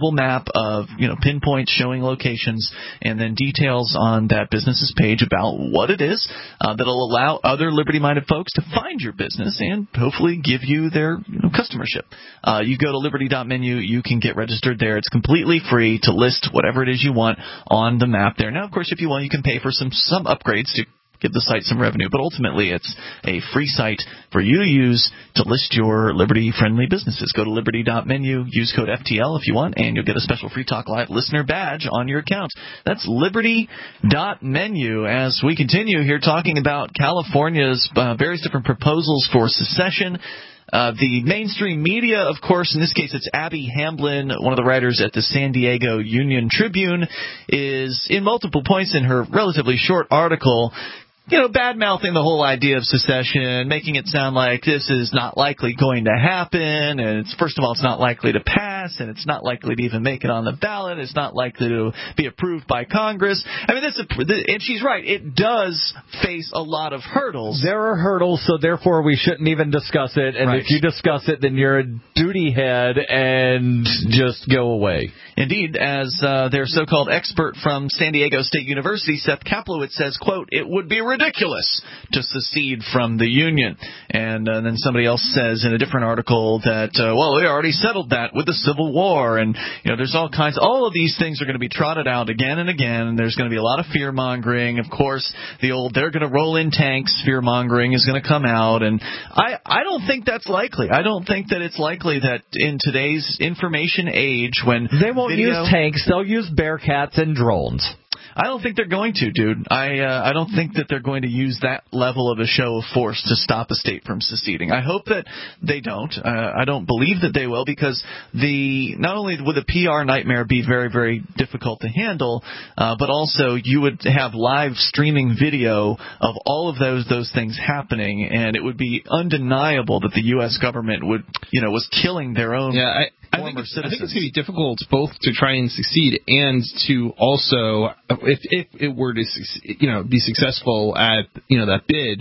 of, you know, pinpoints showing locations and then details on that business's page about what it is uh, that'll allow other liberty-minded folks to find your business and hopefully give you their you know, customership. Uh, you go to liberty dot menu, you can get registered there. It's completely free to list whatever it is you want on the map there. Now, of course, if you want, you can pay for some some upgrades to give the site some revenue, but ultimately it's a free site for you to use to list your Liberty-friendly businesses. Go to liberty dot menu, use code F T L if you want, and you'll get a special Free Talk Live listener badge on your account. That's liberty dot menu. As we continue here talking about California's uh, various different proposals for secession. Uh, the mainstream media, of course, in this case it's Abby Hamblin, one of the writers at the San Diego Union Tribune, is in multiple points in her relatively short article, you know, bad-mouthing the whole idea of secession, making it sound like this is not likely going to happen, and it's, first of all, it's not likely to pass, and it's not likely to even make it on the ballot, it's not likely to be approved by Congress. I mean, this, and she's right, it does face a lot of hurdles. There are hurdles, so therefore we shouldn't even discuss it, and right. if you discuss it, then you're a duty head, and just go away. Indeed, as uh, their so-called expert from San Diego State University, Seth Kaplowitz, says, quote, it would be ridiculous to secede from the Union. And uh, then somebody else says in a different article that, uh, well, we already settled that with the Civil War. And, you know, there's all kinds, all of these things are going to be trotted out again and again. And there's going to be a lot of fear-mongering. Of course, the old, they're going to roll in tanks, fear-mongering is going to come out. And I, I don't think that's likely. I don't think that it's likely that in today's information age when they won't video, use tanks, they'll use Bearcats and drones. I don't think they're going to, dude. I uh, I don't think that they're going to use that level of a show of force to stop a state from seceding. I hope that they don't. Uh, I don't believe that they will, because the not only would the P R nightmare be very, very difficult to handle, uh, but also you would have live streaming video of all of those those things happening, and it would be undeniable that the U S government would, you know, was killing their own. Yeah, I- I think, it's, I think it's going to be difficult both to try and succeed and to also, if if it were to, you know, be successful at, you know, that bid,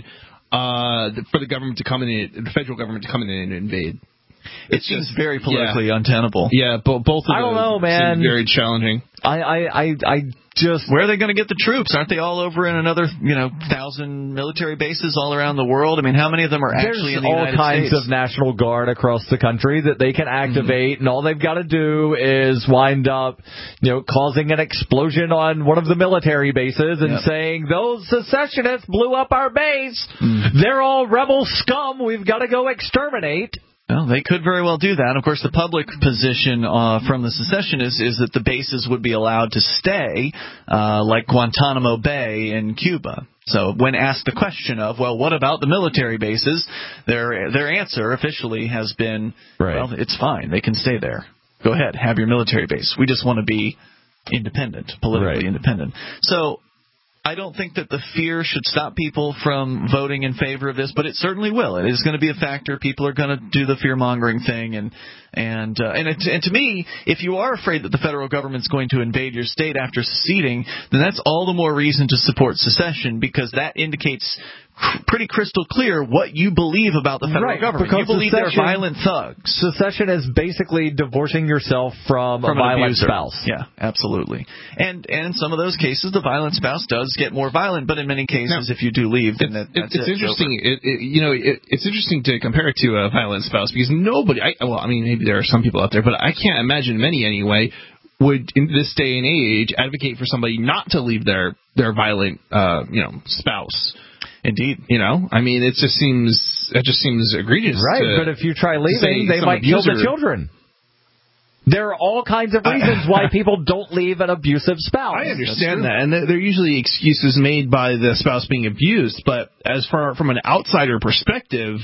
uh, for the government to come in, the federal government to come in and invade. It seems just, very politically yeah. untenable. Yeah, but both of I those don't know, man. seem very challenging. I, I, I, I just... Where are they going to get the troops? Aren't they all over in another, you know, thousand military bases all around the world? I mean, how many of them are actually There's in the United States? There's all kinds of National Guard across the country that they can activate, mm-hmm. and all they've got to do is wind up, you know, causing an explosion on one of the military bases and yep. saying, those secessionists blew up our base. Mm. They're all rebel scum. We've got to go exterminate. Well, they could very well do that. Of course, the public position uh, from the secessionists is that the bases would be allowed to stay, uh, like Guantanamo Bay in Cuba. So when asked the question of, well, what about the military bases, their their answer officially has been, right. well, it's fine. They can stay there. Go ahead, have your military base. We just want to be independent, politically right. independent. So I don't think that the fear should stop people from voting in favor of this, but it certainly will. It is going to be a factor. People are going to do the fear-mongering thing. And and uh, and, it, and to me, if you are afraid that the federal government's going to invade your state after seceding, then that's all the more reason to support secession, because that indicates pretty crystal clear what you believe about the federal right, government. You believe they're violent thugs. Secession is basically divorcing yourself from, from a violent spouse. Yeah, absolutely. And and in some of those cases, the violent spouse does get more violent, but in many cases, now, if you do leave, then that, that's it's it. interesting. It, it, you know, it, it's interesting to compare it to a violent spouse, because nobody. I, well, I mean, maybe there are some people out there, but I can't imagine many anyway would in this day and age advocate for somebody not to leave their their violent, uh, you know, spouse. Indeed. You know, I mean, it just seems it just seems egregious. Right, but if you try leaving, they might kill the children. There are all kinds of reasons why people don't leave an abusive spouse. I understand that, and they're usually excuses made by the spouse being abused. But as far from an outsider perspective,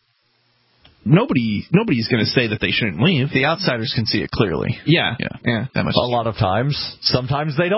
nobody nobody's going to say that they shouldn't leave. The outsiders can see it clearly. Yeah, yeah, yeah. That much a lot of times. Sometimes they don't.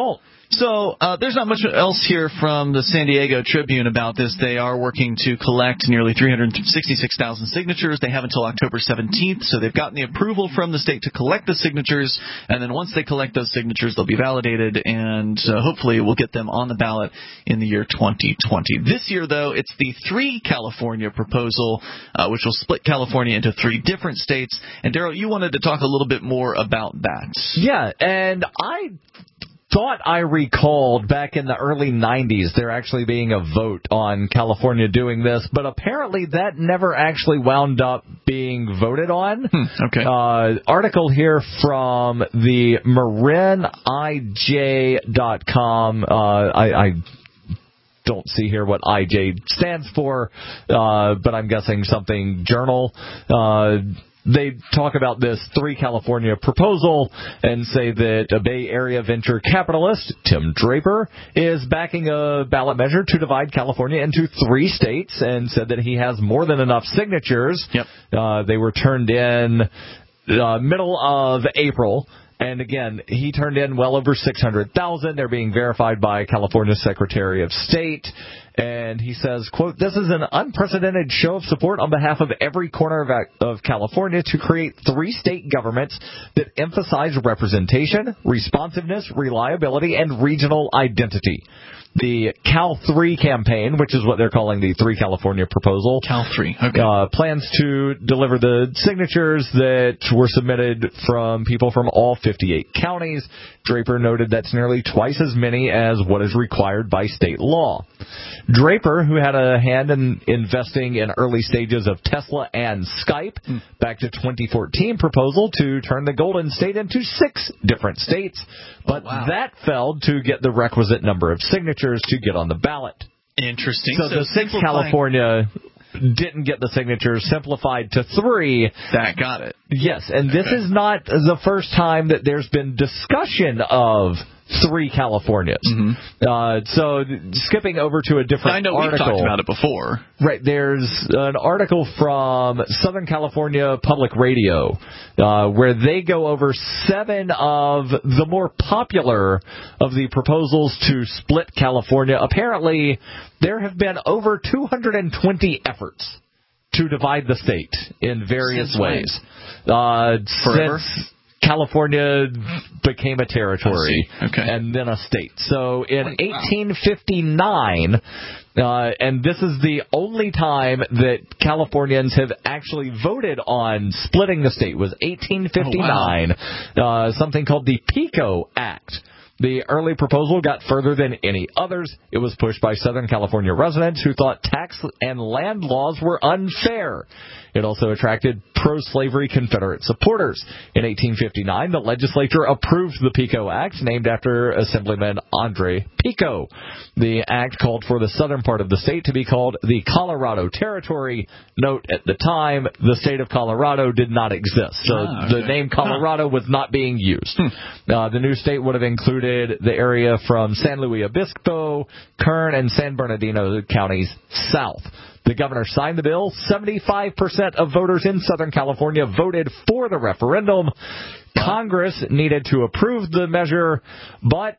So uh, there's not much else here from the San Diego Tribune about this. They are working to collect nearly three hundred sixty-six thousand signatures. They have until October seventeenth, so they've gotten the approval from the state to collect the signatures, and then once they collect those signatures, they'll be validated, and uh, hopefully we'll get them on the ballot in the year twenty twenty. This year, though, it's the Three California proposal, uh, which will split California into three different states. And, Daryl, you wanted to talk a little bit more about that. Yeah, and I thought I recalled back in the early nineties there actually being a vote on California doing this, but apparently that never actually wound up being voted on. Hmm, okay. Uh, article here from the Marin I J dot com. Uh, I, I don't see here what I J stands for, uh, but I'm guessing something journal. Uh, They talk about this Three California proposal and say that a Bay Area venture capitalist, Tim Draper, is backing a ballot measure to divide California into three states, and said that he has more than enough signatures. Yep. Uh, they were turned in uh, middle of April. And again, he turned in well over six hundred thousand. They're being verified by California's Secretary of State. And he says, quote, "This is an unprecedented show of support on behalf of every corner of, of California to create three state governments that emphasize representation, responsiveness, reliability, and regional identity." The Cal three campaign, which is what they're calling the Three California proposal, Cal three, okay. uh, plans to deliver the signatures that were submitted from people from all fifty-eight counties. Draper noted that's nearly twice as many as what is required by state law. Draper, who had a hand in investing in early stages of Tesla and Skype, mm. back to twenty fourteen proposal to turn the Golden State into six different states, but oh, wow. that failed to get the requisite number of signatures to get on the ballot. Interesting. So, so the six California didn't get the signatures, simplified to three. That got it. Yes, and this okay. is not the first time that there's been discussion of three Californias. Mm-hmm. Uh, so skipping over to a different I know article. We've talked about it before. Right. There's an article from Southern California Public Radio uh, where they go over seven of the more popular of the proposals to split California. Apparently, there have been over two hundred twenty efforts to divide the state in various since ways. Uh, Forever? Since California became a territory okay. and then a state. So in eighteen fifty-nine, uh, and this is the only time that Californians have actually voted on splitting the state, was eighteen fifty-nine, oh, wow. uh, something called the PICO Act. The early proposal got further than any others. It was pushed by Southern California residents who thought tax and land laws were unfair. It also attracted pro-slavery Confederate supporters. In eighteen fifty-nine, the legislature approved the PICO Act, named after Assemblyman Andre Pico. The act called for the southern part of the state to be called the Colorado Territory. Note, at the time, the state of Colorado did not exist, so ah, okay. the name Colorado was not being used. Hmm. Uh, the new state would have included the area from San Luis Obispo, Kern, and San Bernardino counties south. The governor signed the bill. seventy-five percent of voters in Southern California voted for the referendum. Congress needed to approve the measure, but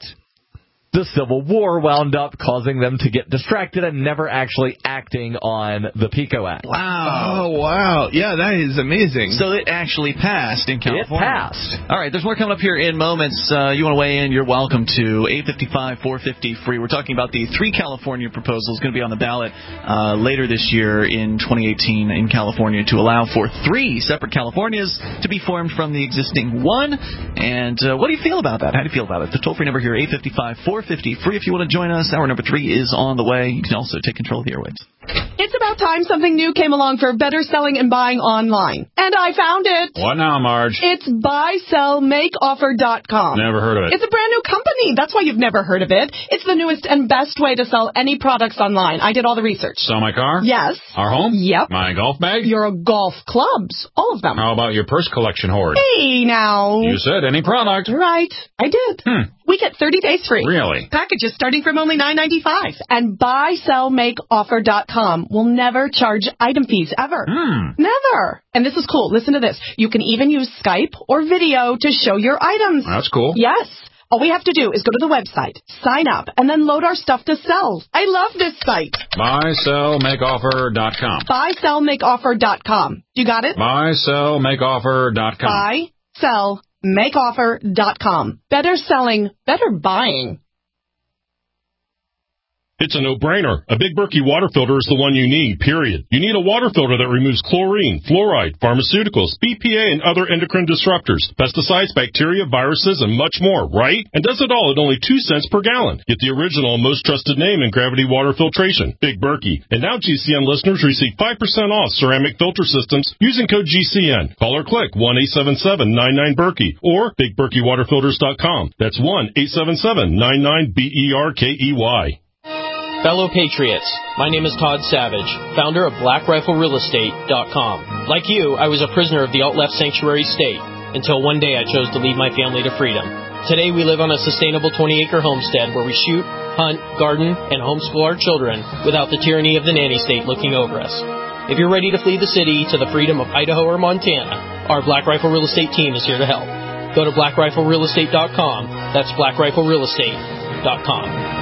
the Civil War wound up causing them to get distracted and never actually acting on the PICO Act. Wow. Oh, wow. Yeah, that is amazing. So it actually passed in California. It passed. All right, there's more coming up here in moments. Uh, you want to weigh in, you're welcome to. eight five five, four five zero, free. We're talking about the Three California proposal. It's going to be on the ballot uh, later this year in twenty eighteen in California to allow for three separate Californias to be formed from the existing one. And uh, what do you feel about that? How do you feel about it? The toll-free number here, eight five five, four five zero, free if you want to join us. Hour number three is on the way. You can also take control of the airwaves. It's about time something new came along for better selling and buying online. And I found it. What now, Marge? It's buy sell make offer dot com. Never heard of it. It's a brand new company. That's why you've never heard of it. It's the newest and best way to sell any products online. I did all the research. Sell my car? Yes. Our home? Yep. My golf bag? Your golf clubs. All of them. How about your purse collection hoard? Hey, now. You said any product. Right. I did. Hmm. We get thirty days free. Really? Packages starting from only nine ninety-five. And buy sell make offer dot com will never charge item fees ever. Hmm. Never. And this is cool. Listen to this. You can even use Skype or video to show your items. That's cool. Yes. All we have to do is go to the website, sign up, and then load our stuff to sell. I love this site. buy sell make offer dot com. buy sell make offer dot com. You got it? buy sell make offer dot com. buy sell make offer dot com. Better selling, better buying. It's a no-brainer. A Big Berkey water filter is the one you need, period. You need a water filter that removes chlorine, fluoride, pharmaceuticals, B P A, and other endocrine disruptors, pesticides, bacteria, viruses, and much more, right? And does it all at only two cents per gallon. Get the original and most trusted name in gravity water filtration, Big Berkey. And now G C N listeners receive five percent off ceramic filter systems using code G C N. Call or click one eight seven seven nine nine Berkey or big berkey water filters dot com. That's one eight seven seven nine nine B E R K E Y. Fellow Patriots, my name is Todd Savage, founder of black rifle real estate dot com. Like you, I was a prisoner of the alt-left sanctuary state until one day I chose to lead my family to freedom. Today we live on a sustainable twenty-acre homestead where we shoot, hunt, garden, and homeschool our children without the tyranny of the nanny state looking over us. If you're ready to flee the city to the freedom of Idaho or Montana, our Black Rifle Real Estate team is here to help. Go to black rifle real estate dot com. That's black rifle real estate dot com.